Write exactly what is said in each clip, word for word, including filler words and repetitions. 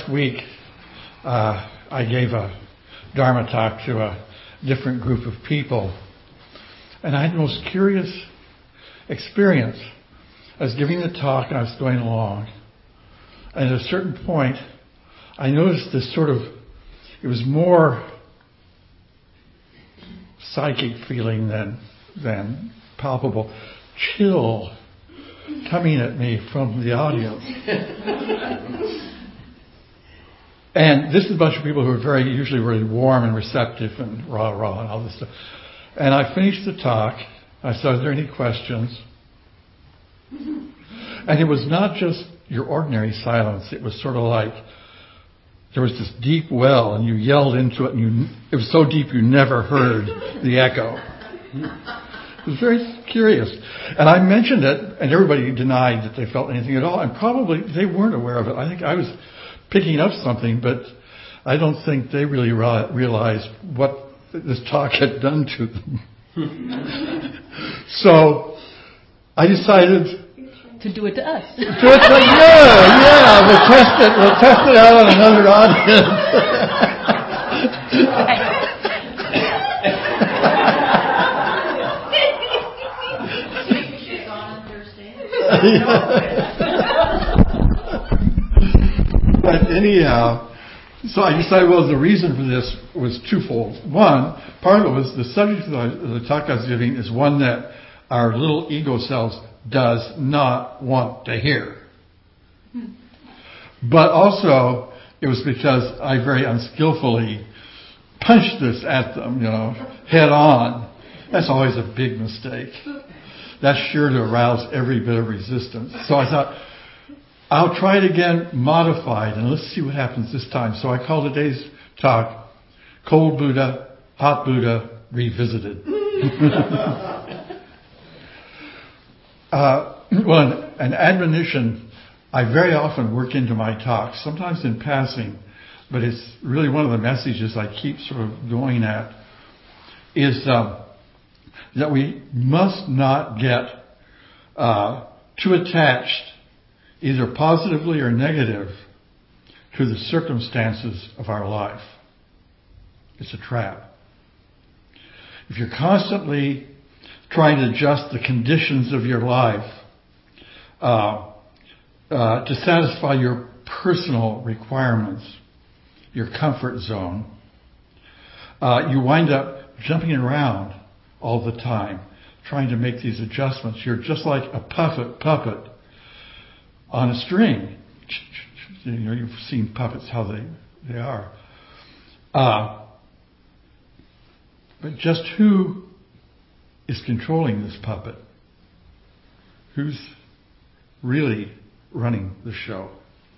last week, uh, I gave a Dharma talk to a different group of people. And I had the most curious experience. I was giving the talk and I was going along. And at a certain point, I noticed this sort of, it was more psychic feeling than, than palpable chill coming at me from the audience. And this is a bunch of people who are very, usually really warm and receptive and rah rah and all this stuff. And I finished the talk. I said, are there any questions? And it was not just your ordinary silence. It was sort of like there was this deep well and you yelled into it and you, it was so deep you never heard the echo. It was very curious. And I mentioned it and everybody denied that they felt anything at all. And probably they weren't aware of it. I think I was picking up something, but I don't think they really re- realized what this talk had done to them. So I decided to do it to us. Do it to, yeah, yeah. We'll test it. We'll test it out on another audience. But anyhow, so I decided, well, the reason for this was twofold. One, part of it was the subject of the, the talk I was giving is one that our little ego selves does not want to hear. But also, it was because I very unskillfully punched this at them, you know, head on. That's always a big mistake. That's sure to arouse every bit of resistance. So I thought, I'll try it again, modified, and let's see what happens this time. So I called today's talk, Cold Buddha, Hot Buddha, Revisited. uh, well, an admonition I very often work into my talks, sometimes in passing, but it's really one of the messages I keep sort of going at, is uh, that we must not get uh, too attached, either positively or negative, to the circumstances of our life. It's a trap. If you're constantly trying to adjust the conditions of your life uh, uh, to satisfy your personal requirements, your comfort zone, uh, you wind up jumping around all the time, trying to make these adjustments. You're just like a puppet puppet on a string. You know, you've seen puppets, how they, they are. Uh, but just who is controlling this puppet? Who's really running the show?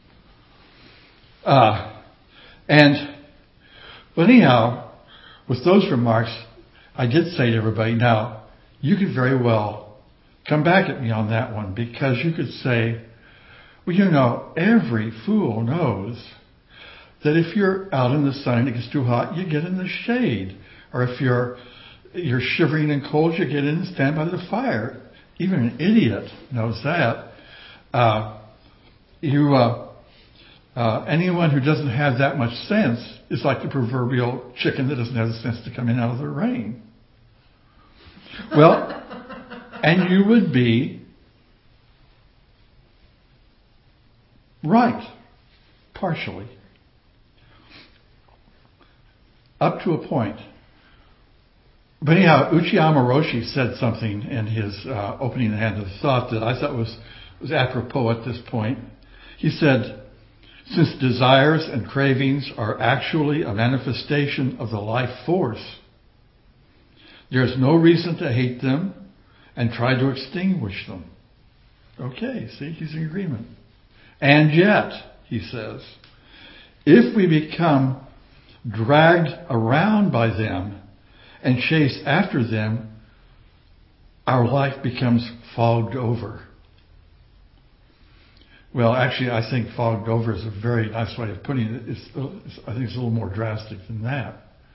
Uh, and, but anyhow, with those remarks, I did say to everybody, now, you could very well come back at me on that one, because you could say, well, you know, every fool knows that if you're out in the sun and it gets too hot, you get in the shade. Or if you're you're shivering and cold, you get in and stand by the fire. Even an idiot knows that. Uh, you, uh, uh, anyone who doesn't have that much sense is like the proverbial chicken that doesn't have the sense to come in out of the rain. Well, and you would be right, partially. Up to a point. But anyhow, Uchiyama Roshi said something in his uh, opening hand of thought that I thought was, was apropos at this point. He said, since desires and cravings are actually a manifestation of the life force, there is no reason to hate them and try to extinguish them. Okay, see, he's in agreement. And yet, he says, if we become dragged around by them and chase after them, our life becomes fogged over. Well, actually, I think fogged over is a very nice way of putting it. It's, it's, I think it's a little more drastic than that.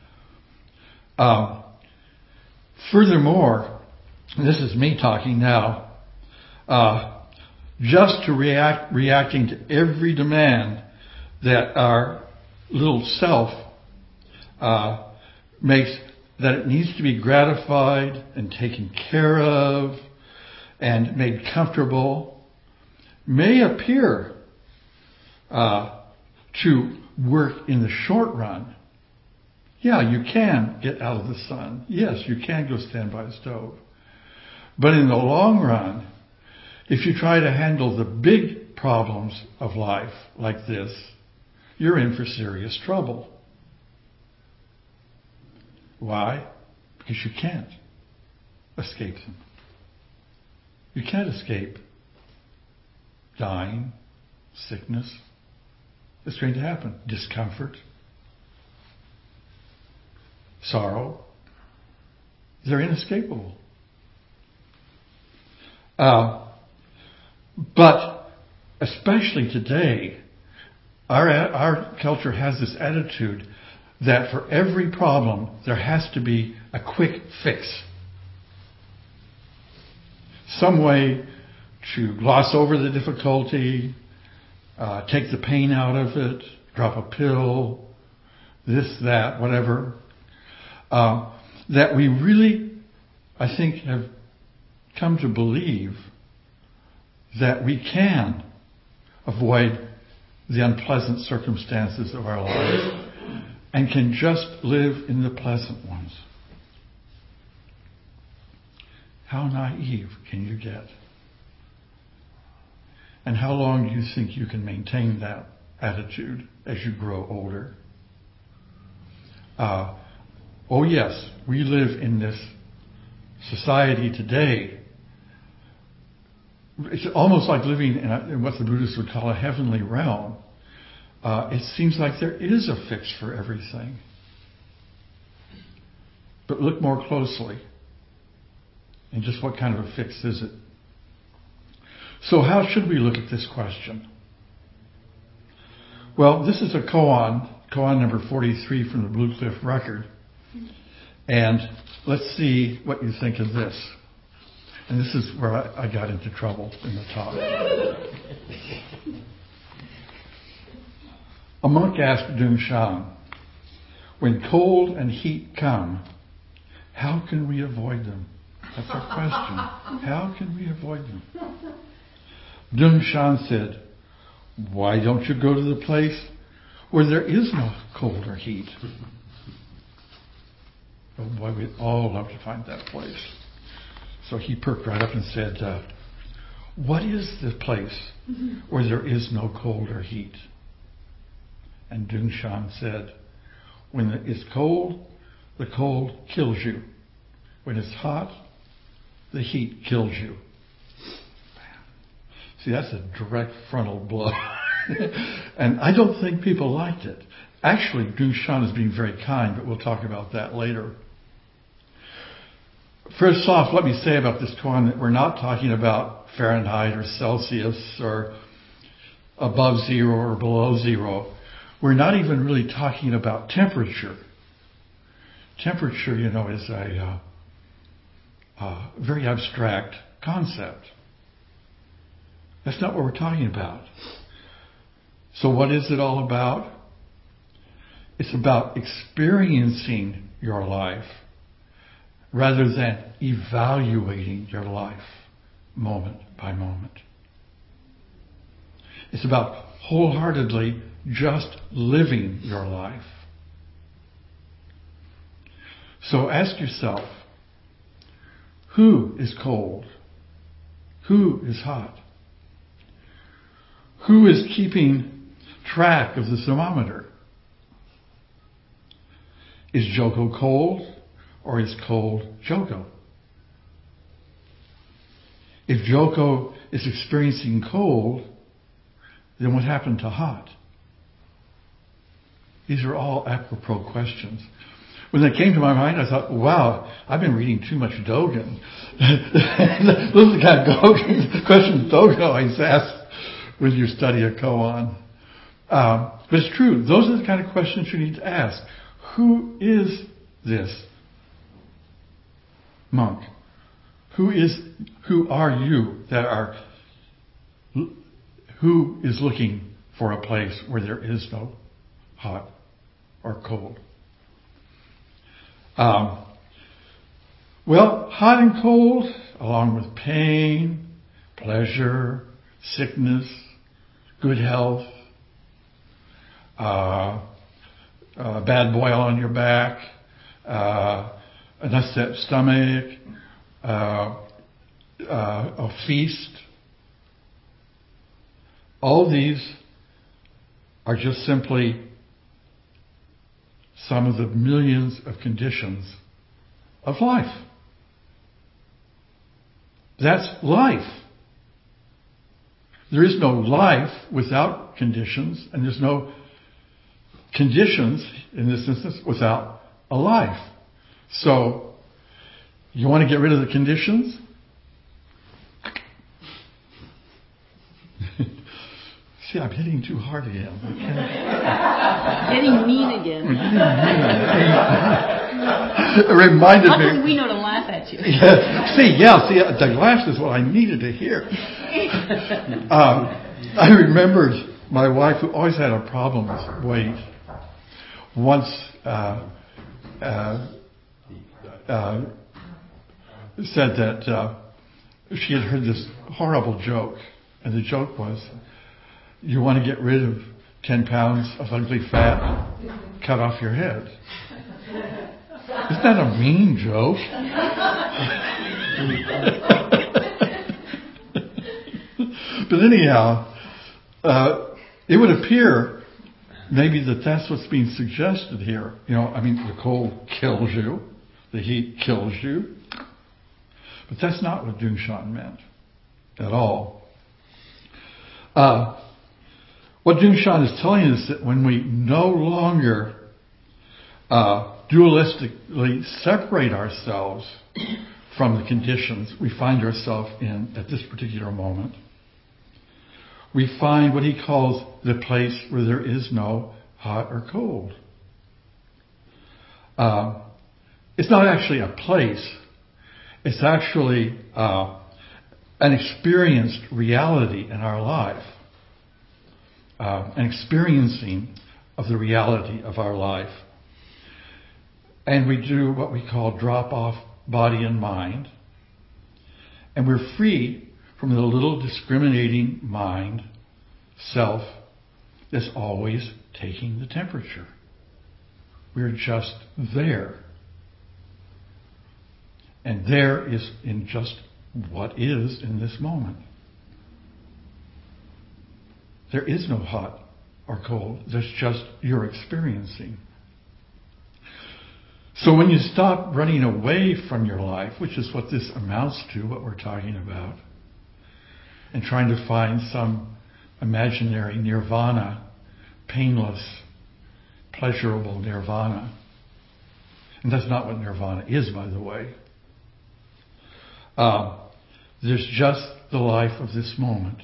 Um, furthermore, and this is me talking now, uh, just to react, reacting to every demand that our little self uh, makes that it needs to be gratified and taken care of and made comfortable may appear uh, to work in the short run. Yeah, you can get out of the sun. Yes, you can go stand by the stove. But in the long run, if you try to handle the big problems of life like this, you're in for serious trouble. Why? Because you can't escape them. You can't escape dying, sickness. It's going to happen. Discomfort, sorrow. They're inescapable. Uh, but especially today, our our culture has this attitude that for every problem there has to be a quick fix. Some way to gloss over the difficulty, uh, take the pain out of it, drop a pill, this, that, whatever. Uh, that we really, I think, have come to believe that we can avoid the unpleasant circumstances of our lives and can just live in the pleasant ones. How naive can you get? And how long do you think you can maintain that attitude as you grow older? Uh, oh yes, we live in this society today. It's almost like living in, a, in what the Buddhists would call a heavenly realm. Uh, it seems like there is a fix for everything. But look more closely. And just what kind of a fix is it? So how should we look at this question? Well, this is a koan, koan number forty-three from the Blue Cliff Record. And let's see what you think of this. And this is where I, I got into trouble in the talk. A monk asked Dung Shan, when cold and heat come, how can we avoid them? That's our question. How can we avoid them? Dung Shan said, why don't you go to the place where there is no cold or heat? Oh boy, we'd all love to find that place. So he perked right up and said, uh, what is the place where there is no cold or heat? And Dung Shan said, when it's cold, the cold kills you. When it's hot, the heat kills you. See, that's a direct frontal blow. And I don't think people liked it. Actually, Dung Shan is being very kind, but we'll talk about that later. First off, let me say about this koan that we're not talking about Fahrenheit or Celsius or above zero or below zero. We're not even really talking about temperature. Temperature, you know, is a uh, uh, very abstract concept. That's not what we're talking about. So what is it all about? It's about experiencing your life rather than evaluating your life moment by moment. It's about wholeheartedly just living your life. So ask yourself, who is cold? Who is hot? Who is keeping track of the thermometer? Is Joko cold or is cold Joko? If Joko is experiencing cold, then what happened to hot? These are all apropos questions. When they came to my mind, I thought, wow, I've been reading too much Dogen. Those are the kind of questions Dogen always asks when you study a koan. Um, but it's true. Those are the kind of questions you need to ask. Who is this monk? Who is, who are you that are, who is looking for a place where there is no hot or cold. Um, well, hot and cold, along with pain, pleasure, sickness, good health, uh, a bad boil on your back, uh, an upset stomach, uh, uh, a feast. All these are just simply some of the millions of conditions of life. That's life. There is no life without conditions, and there's no conditions, in this instance, without a life. So, you want to get rid of the conditions? See, I'm hitting too hard again. Getting mean again. It reminded Luckily, me. we know to laugh at you. Yeah. See, yeah, see, the laugh is what I needed to hear. Um, I remembered my wife, who always had a problem with weight, once uh, uh, uh, said that uh, she had heard this horrible joke, and the joke was, you want to get rid of ten pounds of ugly fat? Cut off your head. Isn't that a mean joke? But anyhow, uh, it would appear maybe that that's what's being suggested here. You know, I mean, the cold kills you, the heat kills you, but that's not what Dung Shan meant at all. Uh, what Dung Shan is telling us that when we no longer uh, dualistically separate ourselves from the conditions we find ourselves in at this particular moment, we find what he calls the place where there is no hot or cold. Uh, it's not actually a place. It's actually uh, an experienced reality in our life. Uh, an experiencing of the reality of our life. And we do what we call drop off body and mind. And we're free from the little discriminating mind, self, that's always taking the temperature. We're just there. And there is in just what is in this moment. There is no hot or cold. There's just you're experiencing. So when you stop running away from your life, which is what this amounts to, what we're talking about, and trying to find some imaginary nirvana, painless, pleasurable nirvana. And that's not what nirvana is, by the way. Uh, there's just the life of this moment.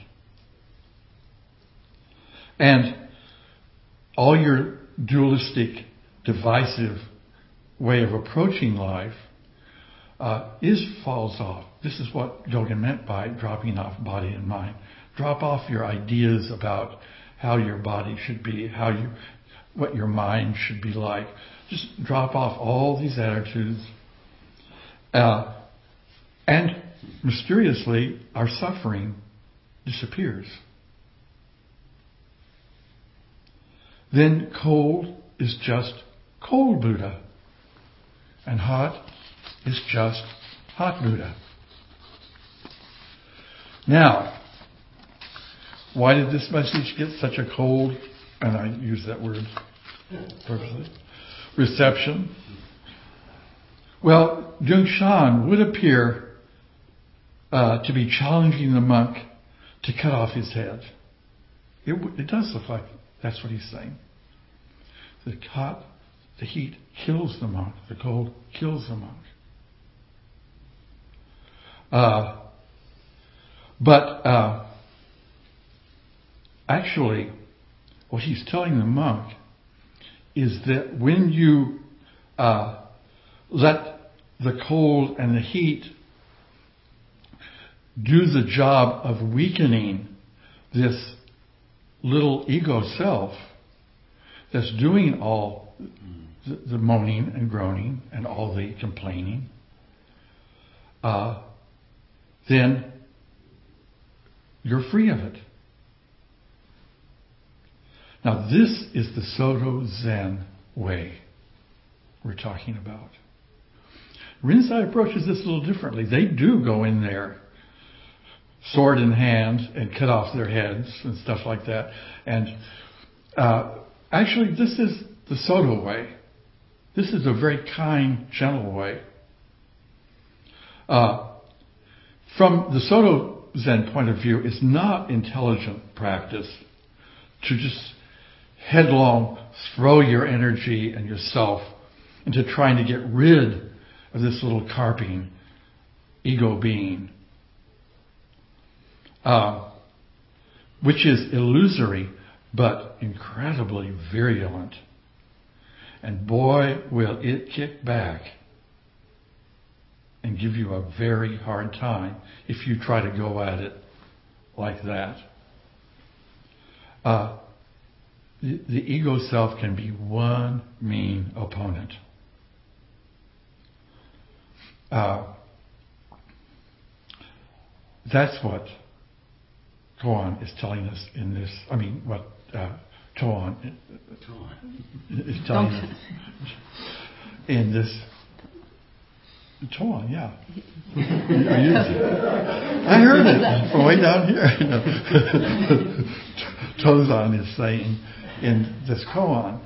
And all your dualistic, divisive way of approaching life uh, is falls off. This is what Dogen meant by dropping off body and mind. Drop off your ideas about how your body should be, how you, what your mind should be like. Just drop off all these attitudes. Uh, and mysteriously, our suffering disappears. Then cold is just cold Buddha. And hot is just hot Buddha. Now, why did this message get such a cold, and I use that word purposely, reception? Well, Dung Shan would appear uh, to be challenging the monk to cut off his head. It, it does look like that's what he's saying. The hot, the heat kills the monk. The cold kills the monk. Uh, but uh, actually, what he's telling the monk is that when you uh, let the cold and the heat do the job of weakening this little ego self that's doing all the, the moaning and groaning and all the complaining, uh, then you're free of it. Now this is the Soto Zen way we're talking about. Rinzai approaches this a little differently. They do go in there, sword in hand, and cut off their heads and stuff like that. And uh, actually, this is the Soto way. This is a very kind, gentle way. Uh, from the Soto Zen point of view, it's not intelligent practice to just headlong throw your energy and yourself into trying to get rid of this little carping ego being, uh, which is illusory but incredibly virulent. And boy, will it kick back and give you a very hard time if you try to go at it like that. Uh, the, the ego self can be one mean opponent. Uh, that's what Koan is telling us in this. I mean, what uh, Toan is telling us in this. Toan, yeah. Are you, I heard it from way down here. Tozan is saying in this koan,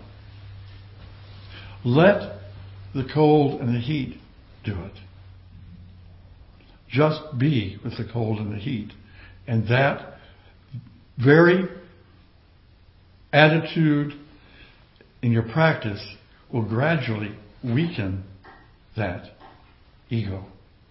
let the cold and the heat do it. Just be with the cold and the heat. And that very attitude in your practice will gradually weaken that ego.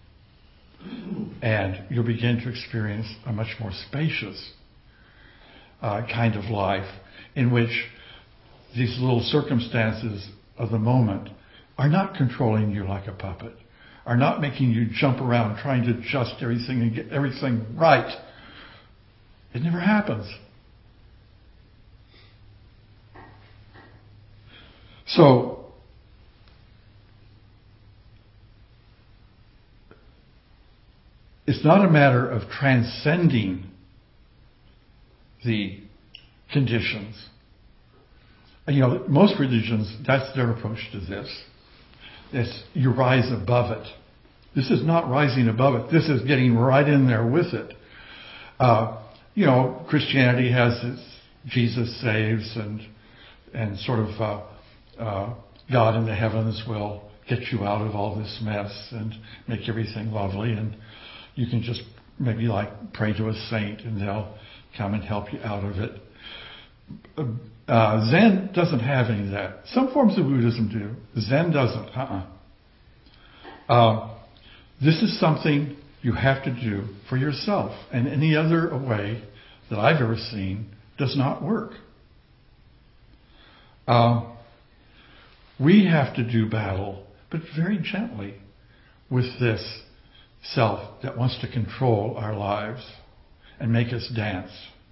And you'll begin to experience a much more spacious uh, kind of life in which these little circumstances of the moment are not controlling you like a puppet, are not making you jump around trying to adjust everything and get everything right. It never happens. So, it's not a matter of transcending the conditions. You know, most religions, that's their approach to this. It's you rise above it. This is not rising above it. This is getting right in there with it. Uh, you know, Christianity has its Jesus saves and and sort of uh, uh, God in the heavens will get you out of all this mess and make everything lovely, and you can just maybe like pray to a saint and they'll come and help you out of it. Uh, Zen doesn't have any of that. Some forms of Buddhism do. Zen doesn't. Uh-uh. Uh, this is something you have to do for yourself. And any other way that I've ever seen does not work. Uh, we have to do battle, but very gently, with this self that wants to control our lives and make us dance.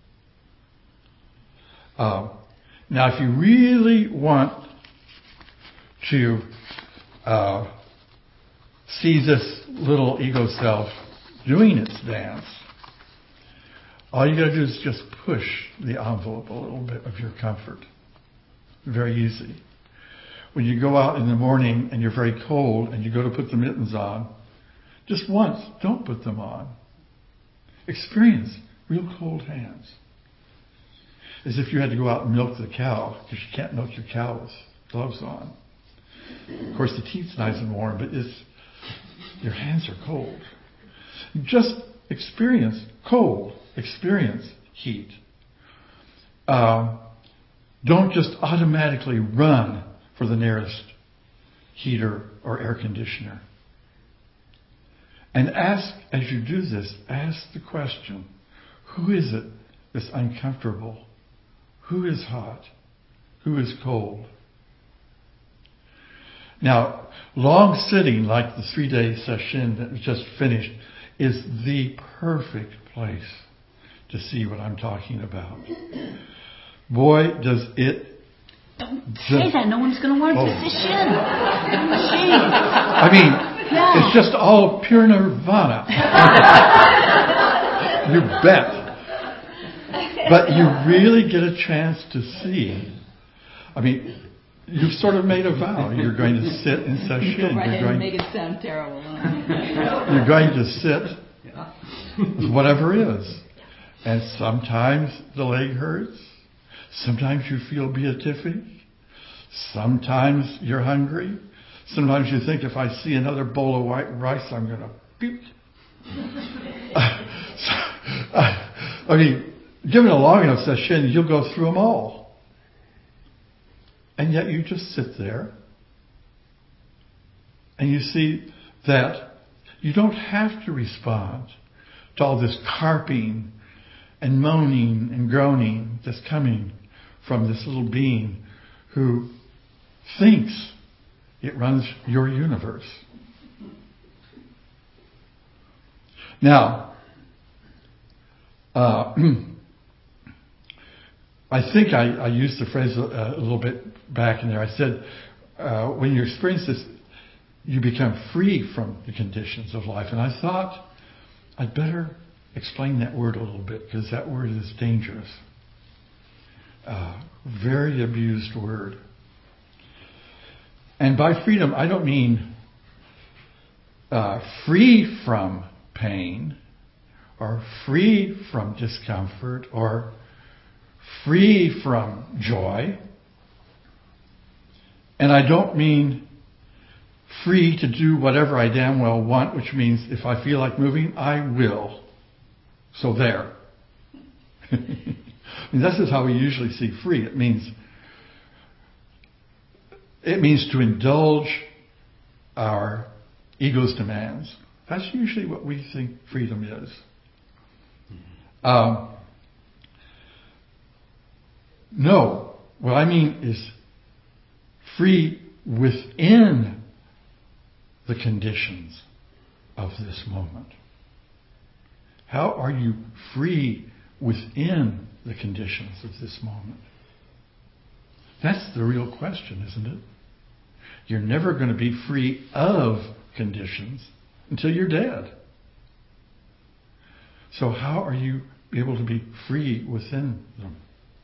Uh, now, if you really want to uh, see this little ego self doing its dance, all you got to do is just push the envelope a little bit of your comfort. Very easy. When you go out in the morning and you're very cold and you go to put the mittens on, just once, don't put them on. Experience real cold hands. As if you had to go out and milk the cow, because you can't milk your cow with gloves on. Of course, the teeth's nice and warm, but it's, your hands are cold. Just experience cold. Experience heat. Uh, don't just automatically run for the nearest heater or air conditioner. And ask, as you do this, ask the question, who is it that's uncomfortable? Who is hot? Who is cold? Now, long sitting, like the three-day session that was just finished, is the perfect place to see what I'm talking about. boy, does it... Don't say that. No one's going to want oh. to session. I mean, yeah. It's just all pure nirvana. You bet. But you really get a chance to see. I mean, you've sort of made a vow. You're going to sit in session. Go right you're ahead going, and make it sound terrible. You're going to sit with whatever is. And sometimes the leg hurts. Sometimes you feel beatific. Sometimes you're hungry. Sometimes you think, if I see another bowl of white rice, I'm going to puke. I mean, given a long enough session, you'll go through them all. And yet you just sit there and you see that you don't have to respond to all this carping and moaning and groaning that's coming from this little being who thinks it runs your universe. Now, uh, I think I, I used the phrase a, a little bit back in there. I said, uh, when you experience this, you become free from the conditions of life. And I thought I'd better explain that word a little bit, because that word is dangerous. Uh, very abused word. And by freedom, I don't mean uh, free from pain, or free from discomfort, or free from joy. And I don't mean free to do whatever I damn well want, which means if I feel like moving, I will. So there. I mean, this is how we usually see free. It means it means to indulge our ego's demands. That's usually what we think freedom is. Um, no, what I mean is free within the conditions of this moment. How are you free within the conditions of this moment? That's the real question, isn't it? You're never going to be free of conditions until you're dead. So how are you able to be free within them?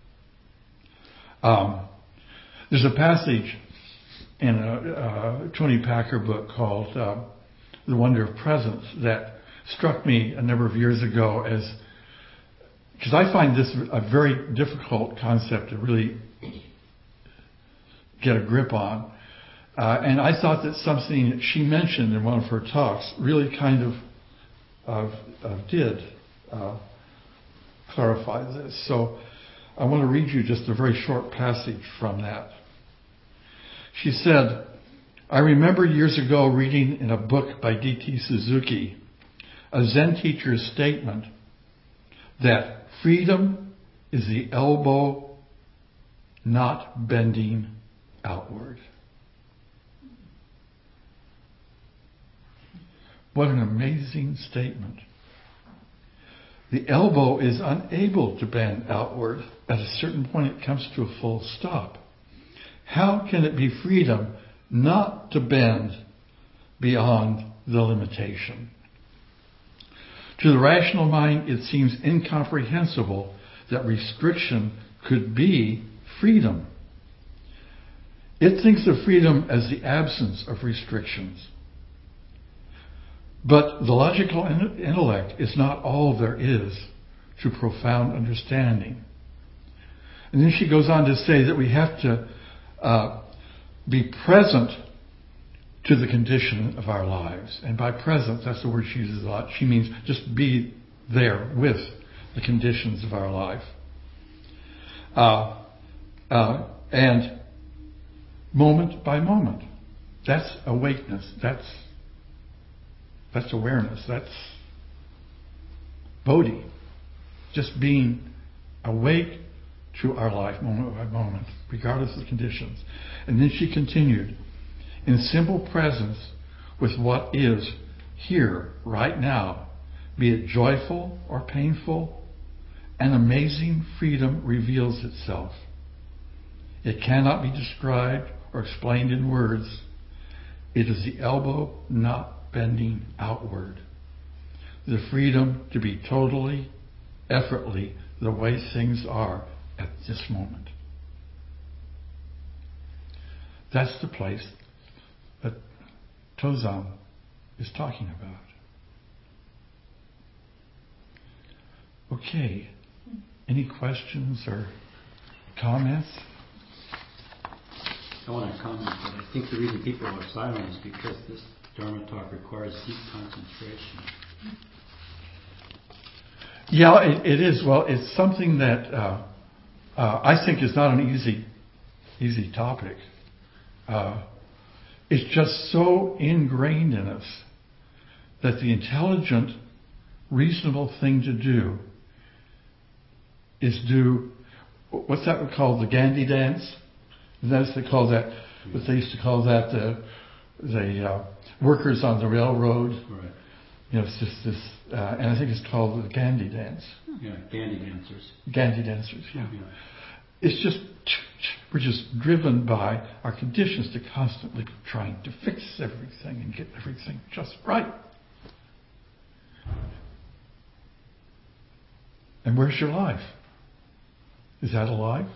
Um, there's a passage in a, a Tony Packer book called uh, The Wonder of Presence that struck me a number of years ago as, because I find this a very difficult concept to really get a grip on. Uh, and I thought that something that she mentioned in one of her talks really kind of uh, uh, did uh, clarify this. So I want to read you just a very short passage from that. She said, I remember years ago reading in a book by D T Suzuki a Zen teacher's statement that freedom is the elbow not bending outward. What an amazing statement. The elbow is unable to bend outward. At a certain point, it comes to a full stop. How can it be freedom not to bend beyond the limitation? To the rational mind, it seems incomprehensible that restriction could be freedom. It thinks of freedom as the absence of restrictions. But the logical intellect is not all there is to profound understanding. And then she goes on to say that we have to uh, be present to the condition of our lives. And by present, that's the word she uses a lot. She means just be there with the conditions of our life. Uh, uh, and moment by moment. That's awakeness. That's that's awareness. That's bodhi. Just being awake to our life moment by moment, regardless of the conditions. And then she continued, in simple presence with what is here, right now, be it joyful or painful, an amazing freedom reveals itself. It cannot be described or explained in words. It is the elbow not bending outward. The freedom to be totally, effortlessly the way things are at this moment. That's the place that Tozan is talking about. Okay. Any questions or comments? I want to comment that I think the reason people are silent is because this Dharma talk requires deep concentration. Yeah, it, it is. Well, it's something that uh, uh, I think is not an easy, easy topic. Uh, it's just so ingrained in us that the intelligent, reasonable thing to do is do, what's that called, the Gandhi dance? That's they call that, what they used to call that the the uh, workers on the railroad. Right. You know, it's just this, uh, and I think it's called the Gandhi dance. Yeah, Gandhi dancers. Gandhi dancers, yeah. yeah. It's just, we're just driven by our conditions to constantly trying to fix everything and get everything just right. And where's your life? Is that a life?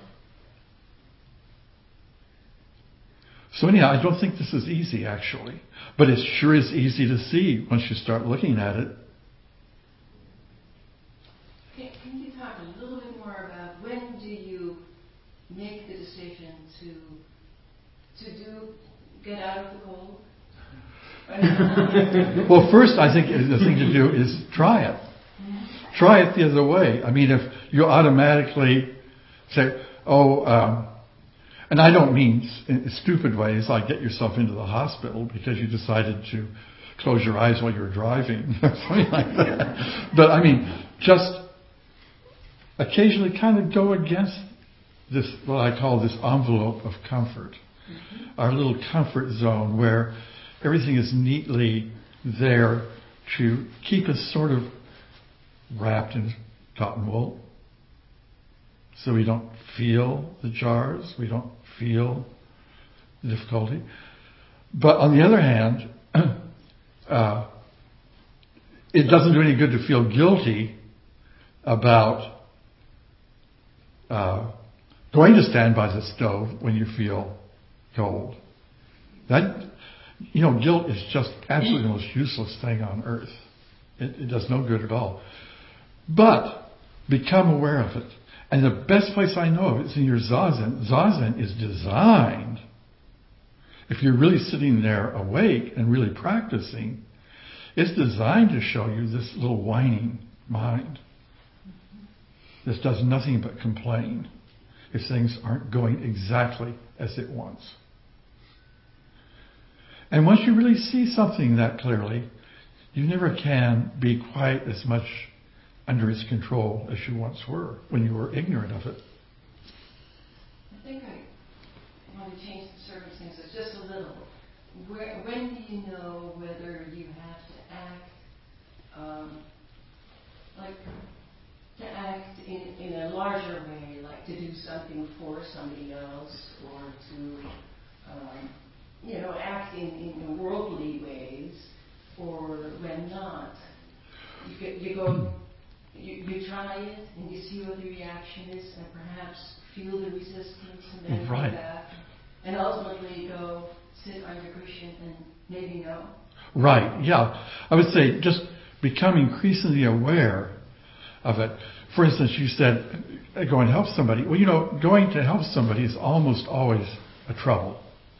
So anyhow, I don't think this is easy, actually. But it sure is easy to see once you start looking at it. Can, can you talk a little bit more about when do you make the decision to to do get out of the cold? Well, first, I think the thing to do is try it. Try it the other way. I mean, if you automatically say, oh, um, and I don't mean in stupid ways like get yourself into the hospital because you decided to close your eyes while you were driving, something like that. But I mean, just occasionally kind of go against this, what I call this envelope of comfort, mm-hmm. our little comfort zone where everything is neatly there to keep us sort of wrapped in cotton wool. So we don't feel the jars, we don't feel the difficulty. But on the other hand, uh, it doesn't do any good to feel guilty about uh, going to stand by the stove when you feel cold. That, you know, guilt is just absolutely the most useless thing on earth. It, it does no good at all. But become aware of it. And the best place I know of is in your Zazen. Zazen is designed, if you're really sitting there awake and really practicing, it's designed to show you this little whining mind. This does nothing but complain if things aren't going exactly as it wants. And once you really see something that clearly, you never can be quite as much under its control as you once were when you were ignorant of it. I think I want to change the circumstances just a little. Where, when do you know whether you have to act, um, like to act in, in a larger way, like to do something for somebody else, or to, um, you know, act in, in worldly ways, or when not? You, get, you go. You, you try it and you see what the reaction is and perhaps feel the resistance and then right. come back and ultimately go sit on your cushion and maybe no. Right, yeah. I would say just become increasingly aware of it. For instance, you said go and help somebody. Well, you know, going to help somebody is almost always a trouble.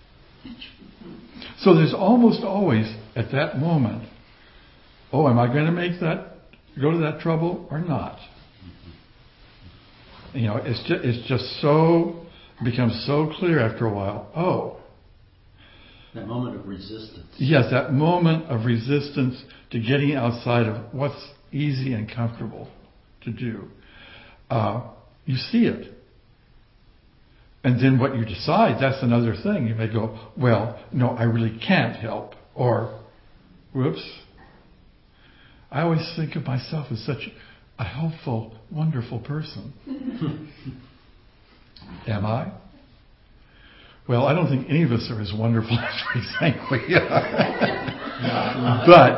So there's almost always at that moment, oh, am I going to make that go to that trouble or not? You know, it's just, it's just so, becomes so clear after a while. Oh. That moment of resistance. Yes, that moment of resistance to getting outside of what's easy and comfortable to do. Uh, you see it. And then what you decide, that's another thing. You may go, well, no, I really can't help. Or, whoops. I always think of myself as such, a helpful, wonderful person. Am I? Well, I don't think any of us are as wonderful as we think we are. But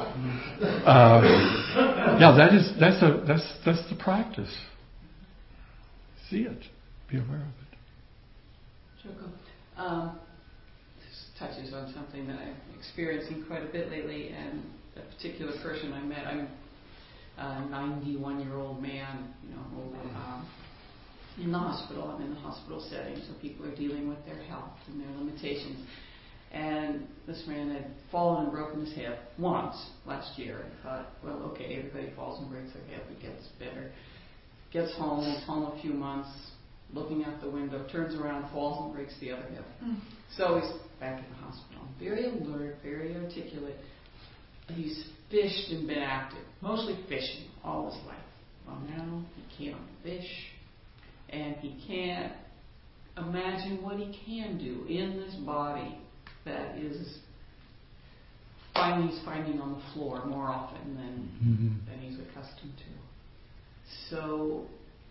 uh, yeah, that is that's a that's that's the practice. See it, be aware of it. Joko, um, this touches on something that I'm experiencing quite a bit lately, and a particular person I met. I'm a ninety-one-year-old man, you know, um, in the hospital. I'm in the hospital setting, so people are dealing with their health and their limitations. And this man had fallen and broken his hip once last year. I thought, well, okay, everybody falls and breaks their hip, it gets better. Gets home, he's home a few months, looking out the window, turns around, falls and breaks the other hip. Mm. So he's back in the hospital. Very alert, very articulate. He's fished and been active, mostly fishing all his life. Well, now he can't fish, and he can't imagine what he can do in this body that is finding, he's finding on the floor more often than, mm-hmm. than he's accustomed to. So,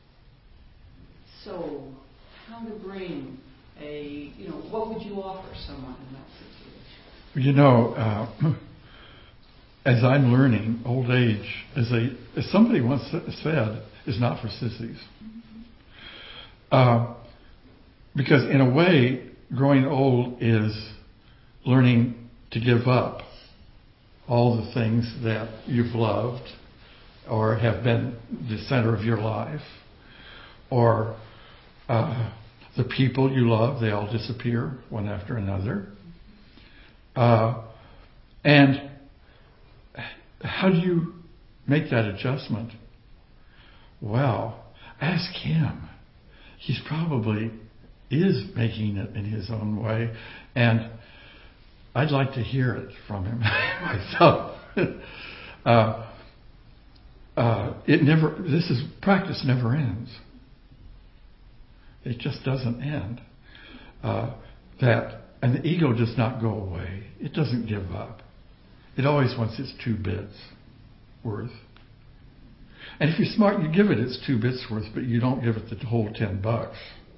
so how to bring a, you know, what would you offer someone in that situation? You know, uh, as I'm learning, old age, as a as somebody once said, is not for sissies. Uh, because in a way, growing old is learning to give up all the things that you've loved or have been the center of your life, or uh, the people you love, they all disappear one after another. Uh, and how do you make that adjustment? Well, ask him. He's probably is making it in his own way, and I'd like to hear it from him myself. uh, uh, it never. This is practice. Never ends. It just doesn't end. Uh, that and the ego does not go away. It doesn't give up. It always wants its two bits worth. And if you're smart, you give it its two bits worth, but you don't give it the whole ten bucks.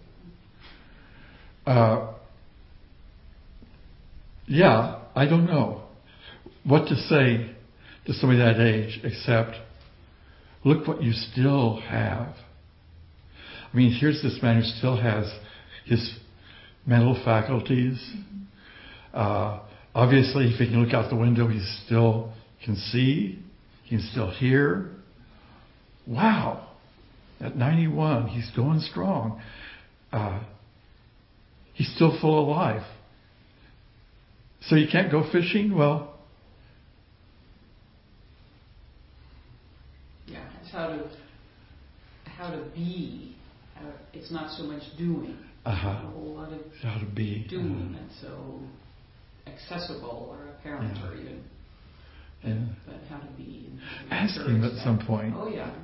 Uh, yeah, I don't know what to say to somebody that age except, look what you still have. I mean, here's this man who still has his mental faculties. Uh, obviously, if he can look out the window, he still can see. He can still hear. Wow. At ninety-one, he's going strong. Uh, he's still full of life. So you can't go fishing? Well, yeah, it's how to how to be. How, it's not so much doing. Uh-huh. A whole lot of how to be doing that's so accessible or apparent yeah. or even. Yeah. But how to be. Ask him at that. some point. Oh yeah.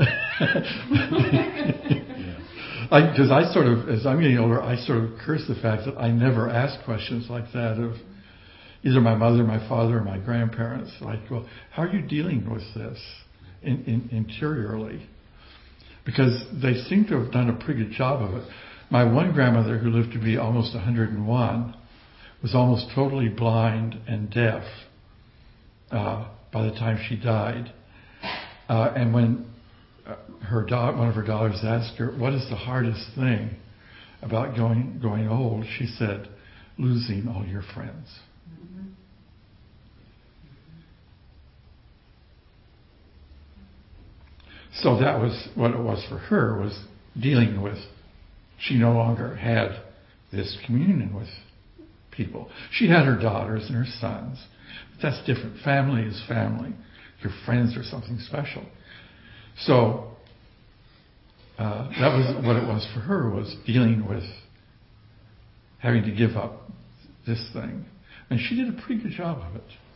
Because I, I sort of, as I'm getting older, I sort of curse the fact that I never ask questions like that of either my mother, my father, or my grandparents. Like, well, how are you dealing with this in, in, interiorly? Because they seem to have done a pretty good job of it. My one grandmother, who lived to be almost one hundred and one, was almost totally blind and deaf uh, by the time she died. Uh, and when uh, her da- one of her daughters asked her, what is the hardest thing about going going old? She said, losing all your friends. Mm-hmm. So that was what it was for her, was dealing with, she no longer had this communion with people. She had her daughters and her sons. But that's different. Family is family. Your friends are something special. So uh, that was what it was for her, was dealing with having to give up this thing. And she did a pretty good job of it.